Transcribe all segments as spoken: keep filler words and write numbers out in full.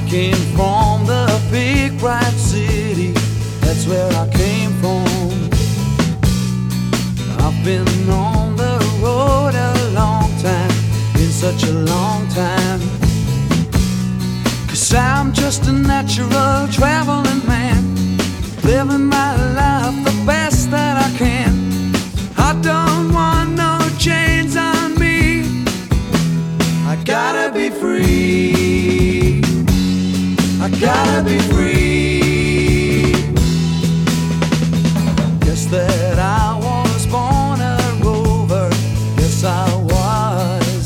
came from the big bright city, that's where I came from. I've been on the road a long time, been such a long time. Cause I'm just a natural traveling man, living my life the best that I can. I don't want no chains on me, I gotta be free, I gotta be free. Guess that I was born a rover, yes I was.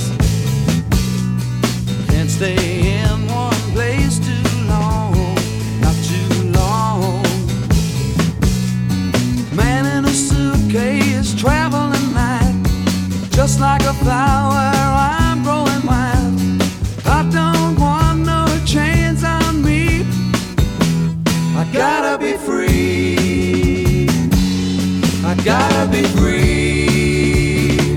Can't stay in one place too long, not too long. Man in a suitcase, traveling light, just like a flower I'm growing wild. I don't want no chains on me, I gotta be free, I gotta be free,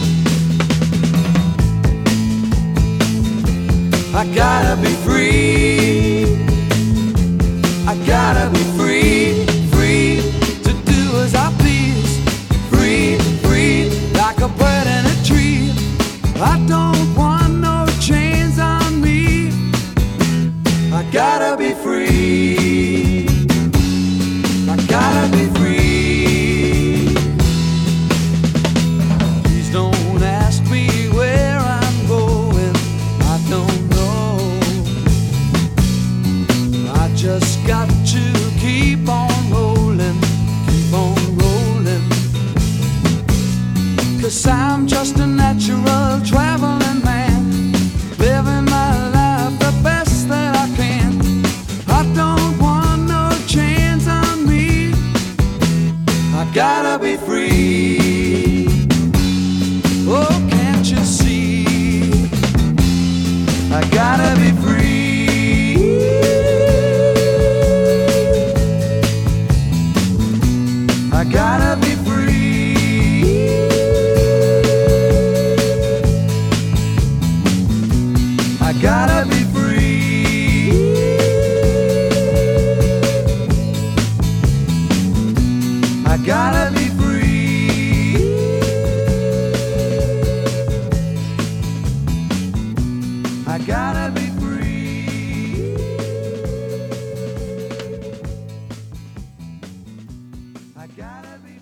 I gotta be free, I gotta be free, free to do as I please, free, free like a bird in a tree. I don't want no chains on me, I gotta be free, I gotta be free. Please don't ask me where I'm going, I don't know. I just got to keep on rolling, keep on rolling. Cause I'm just a natural traveling man, living my life the best that I can. I don't want no chains on me, I gotta be free. Oh, can't you see, I gotta be free, I gotta be free, I gotta be free, I gotta be free, I gotta be free, I gotta be